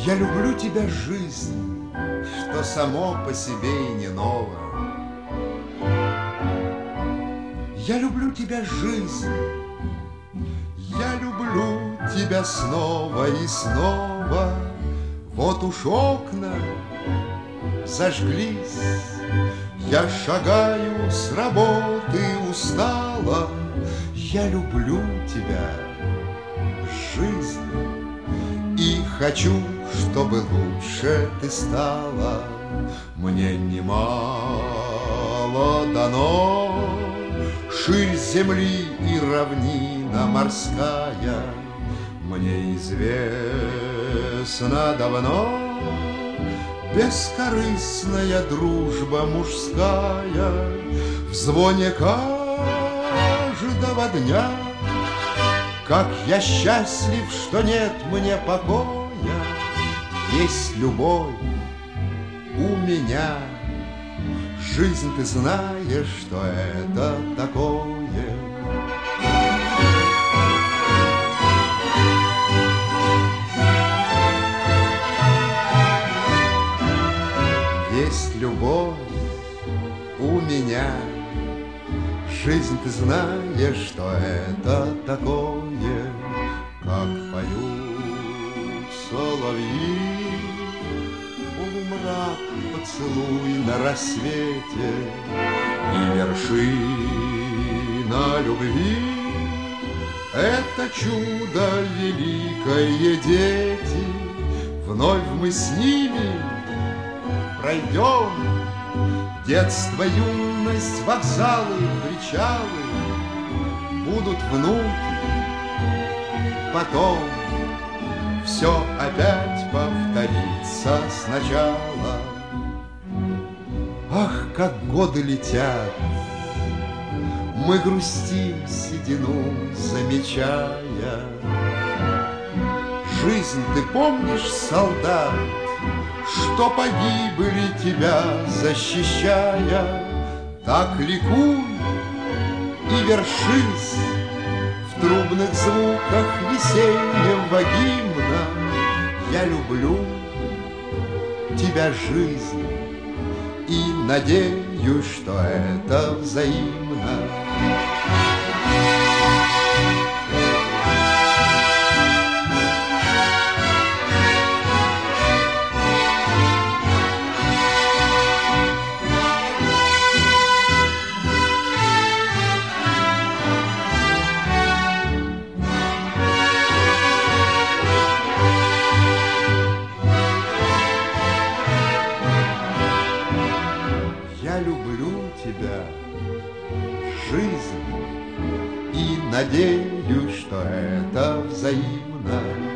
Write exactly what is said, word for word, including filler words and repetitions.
Я люблю тебя, жизнь, что само по себе и не ново. Я люблю тебя, жизнь, я люблю тебя снова и снова. Вот уж окна зажглись, я шагаю с работы устала. Я люблю тебя, жизнь, и хочу, чтобы лучше ты стала. Мне немало дано, ширь земли и равнина морская. Мне известно давно бескорыстная дружба мужская. В звоне каждого дня, как я счастлив, что нет мне покоя. Есть любовь у меня, жизнь, ты знаешь, что это такое. Есть любовь у меня, жизнь, ты знаешь, что это такое. Как поют соловьи, полумрак поцелуй на рассвете, и вершина любви — это чудо великое, дети. Вновь мы с ними пройдем детство, юность, вокзалы, причалы. Будут внуки, потом все опять повторится сначала. Ах, как годы летят, мы грустим, седину замечая. Жизнь, ты помнишь, солдат, что погибли тебя защищая? Так ликуй и вершись в трубных звуках весеннего гимна. Я люблю тебя, жизнь, и надеюсь, что это взаимно. Я люблю тебя, жизнь, и надеюсь, что это взаимно.